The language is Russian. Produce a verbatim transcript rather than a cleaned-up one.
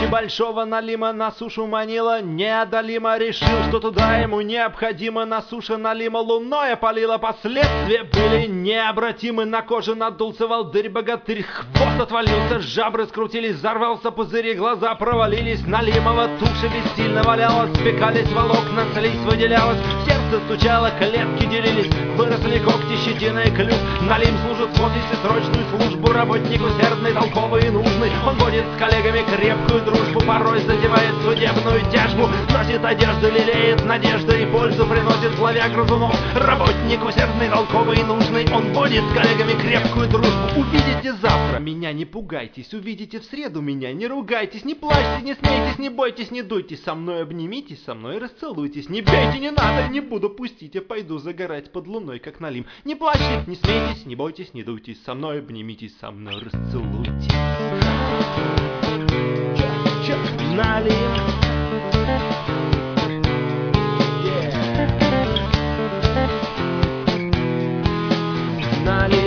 Большого Налима на сушу манила неодолимо. Решил, что туда ему необходимо. На суше Налима луной опалило. Последствия были необратимы. На коже надулся волдырь-богатырь. Хвост отвалился, жабры скрутились. Взорвался пузырь, глаза провалились. Налимова туша бессильно валялась. Спекались волокна, слизь выделялась. Сердце стучало, клетки делились. Выросли когти, щетина и клюв. Налим служит в офисе срочную службу. Работник усердный, толковый и нужный. Он водит с коллегами крепкую дружбу. Порой затевает судебную тяжбу. Носит одежду, лелеет надежды и пользу приносит, ловя грызунов. Работник усердный, толковый и нужный. Он водит с коллегами крепкую дружбу. Увидите завтра меня, не пугайтесь. Увидите в среду меня, не ругайтесь. Не плачьте, не смейтесь, не бойтесь, не дуйтесь. Со мной обнимитесь, со мной расцелуйтесь. Не бейте, не надо, не буду пустить. Я пойду загорать под луной, как Налим. Не плачьте, не смейтесь, не бойтесь, не дуйтесь. Со мной обнимитесь, со мной расцелуйтесь. Налим. Налим.